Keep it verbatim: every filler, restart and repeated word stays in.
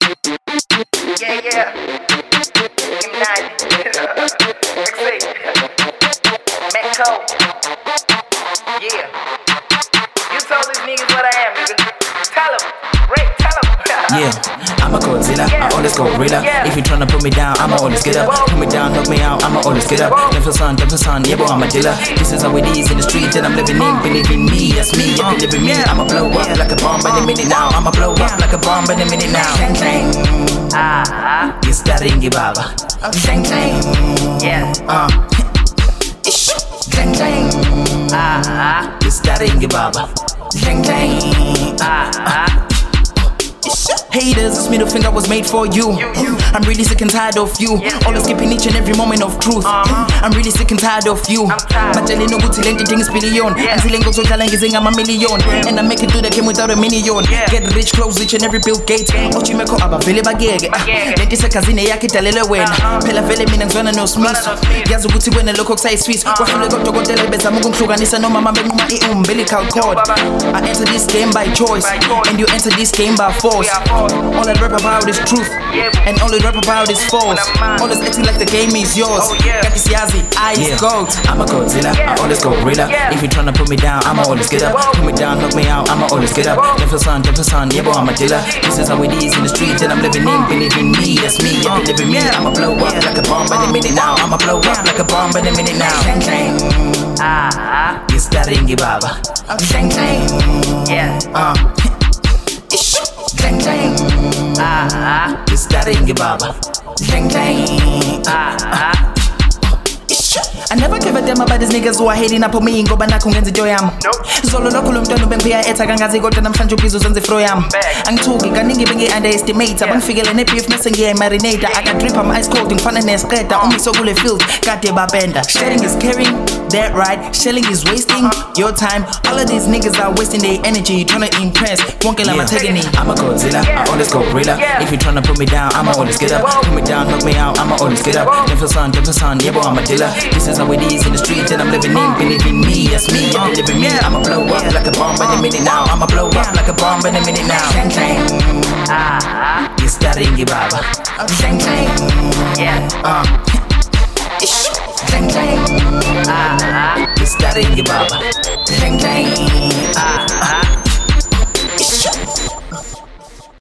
Yeah, yeah. M nine. X eight. Metco. Yeah. You told these niggas what I am, nigga. Tell them. Ray, tell them. Yeah, I'm a Godzilla, I always go gorilla. If you tryna put me down, I'ma always get up. Put me down, knock me out, I'ma always get up. Them for son, them for son, yeah, boy, I'm a dealer. This is how it is in the street that I'm living in. Believe in me, that's me, yeah, believe in me. I'ma blow up like a bomb in a minute now. I'ma blow up like a bomb in a minute now. Shang Shang. Ah, It's that ringy baba. Shang Shang. Yeah. Uh, Shang Shang. Ah, It's that ringy baba. Shang Shang. Ah. Haters, this middle finger was made for you. I'm really sick and tired of you. Always skipping each and every moment of truth. I'm really sick and tired of you. Matele no good till things billion. Until it goes so challenging, I'm a million. And I make it through the game without a million. Get rich, close each and every Bill Gates. Ochimeko aba vele bagege. Lenti sekazine yakhe dalele wena. Phela vele mina ngizona no Smith. Yazi ukuthi wena lokho kusay sweet. Kwahlule kodwa kodwa bezama ukungihlukanisa noma mama benquma i-umbilical cord. I enter this game by choice and you enter this game by force. All I rap about is truth, and all I rap about is false. Always acting like the game is yours. Got this Yazzie, I is gold. I'm a Godzilla, I always go gorilla. If you tryna put me down, I'ma always get up. Put me down, knock me out, I'ma always get up. Them for son, them for son, yeah, boy, I'm a dealer. This is how it is in the street that I'm living in. Believe in me, that's me, yeah, believe in me. I'ma blow up like a bomb in a minute now. I'ma blow up like a bomb in a minute now. Shang Shang. Ah, It's that ringy baba. Shang Shang. Yeah. Uh, Shang Shang. Ah, It's that ringy baba. Shang Shang. Ah. I never gave a damn about these niggas who are hating up on me ngoba nakho ngenza into yami. Zolo lokho lo mntwana ubengiphiya etha kangazi kodwa namhlanje ubhizo zenze flow yami. Angithuki kaningi bengi underestimate abangifikele ne beef mase ngiye marinate. I got drip I'm ice cold ngifana nesqeda umiso kule field kade babenda. Sharing is caring, that right? Shelling is wasting your time. All of these niggas are wasting their energy trying to impress. Won't get like my tagging. I'm a Godzilla, I always go gorilla. If you tryna put me down, I'ma always get up. Put me down, knock me out, I'ma always get up. Them for son, them for son, yeah, boy, I'm a dealer. This is how it is in the street that I'm living in. Believe in me, that's me, yeah, believe in me. I'ma blow up like a bomb in a minute now. I'ma blow up like a bomb in a minute now. Shang Shang. Ah, It's that ringy baba. Shang Shang. Yeah. Uh, Shang Shang. Ah, It's that ringy baba. Shang Shang.